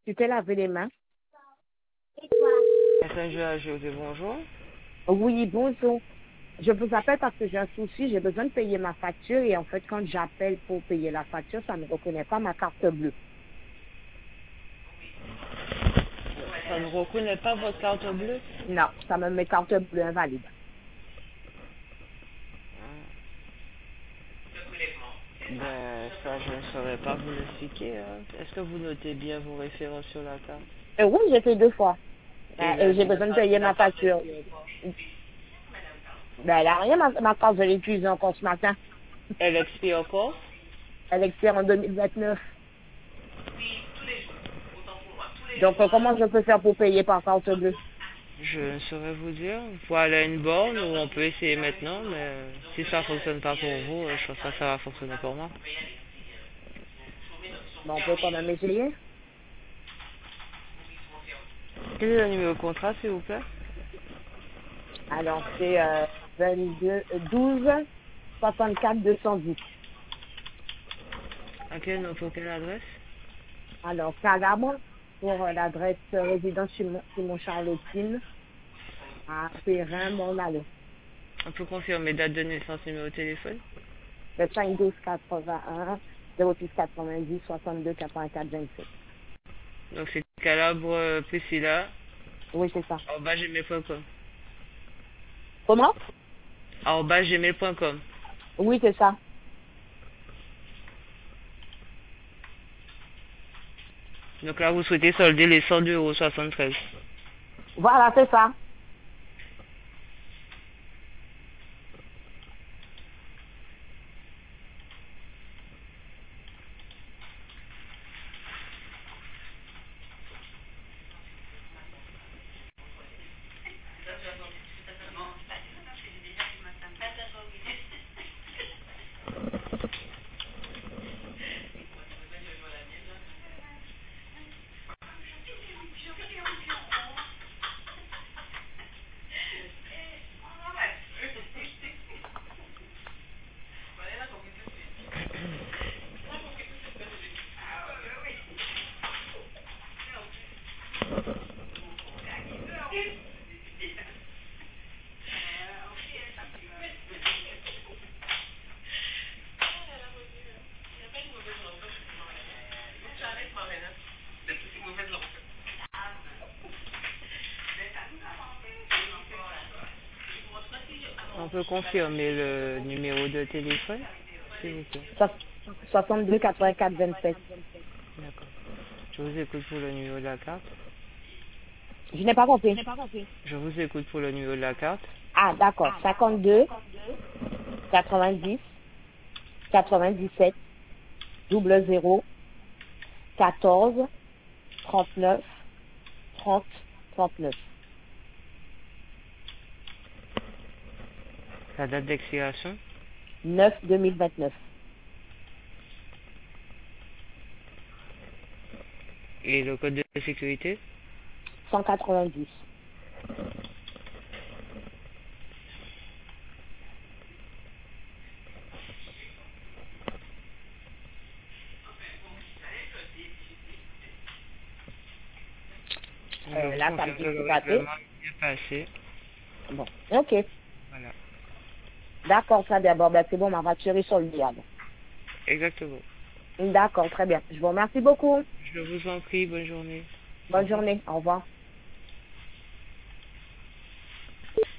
Tu t'es lavé les mains? Messenger José, bonjour. Oui, bonjour. Je vous appelle parce que j'ai un souci, j'ai besoin de payer ma facture et en fait, quand j'appelle pour payer la facture, ça ne reconnaît pas ma carte bleue. Ça ne reconnaît pas votre carte bleue? Non, ça me met carte bleue invalide. Ça, je ne saurais pas vous l'expliquer. Est-ce que vous notez bien vos références sur la carte? Oui, j'ai fait 2 fois. Et Et j'ai besoin de payer ma la carte facture. Elle n'a rien, ma carte, je l'ai utilisée encore ce matin. elle expire encore? Elle expire en 2029. Donc, comment je peux faire pour payer par carte bleue? Je ne saurais vous dire. Vous pouvez aller à une borne ou on peut essayer maintenant, mais si ça ne fonctionne pas pour vous, je pense pas que ça va fonctionner pour moi. Bon, on peut quand même essayer. Quel est le numéro de contrat, s'il vous plaît? Alors, c'est 12 64 210. Pour quelle adresse? Alors, Calabre, pour l'adresse résidence Simon Charlottine, à Perrin, Mornalo. On peut confirmer date de naissance, numéro de téléphone? Le 5 12 81 06 90 62 84 27. Donc c'est Calabre Priscilla, Oui, c'est ça. gmail.com. Comment? gmail.com. Oui, c'est ça. Donc là, vous souhaitez solder les 102,73 €. Voilà, c'est ça. On peut confirmer le numéro de téléphone, s'il vous plaît. 62 84 27. D'accord. Je vous écoute pour le numéro de la carte. Je n'ai pas compris. Je vous écoute pour le numéro de la carte. Ah, d'accord. 52 90 97 00 14 39 30 39. La date d'expiration 9 2029. et le code de sécurité. 190. Je Là, vous ça me confirme dit que que le c'est passé. règlement est bien passé. Bon, ok. Voilà. D'accord, très bien. Bon, ben, c'est bon, ma voiture est sur le diable. Exactement. D'accord, très bien. Je vous remercie beaucoup. Je vous en prie, bonne journée. Au Bonne revoir. journée. Au revoir.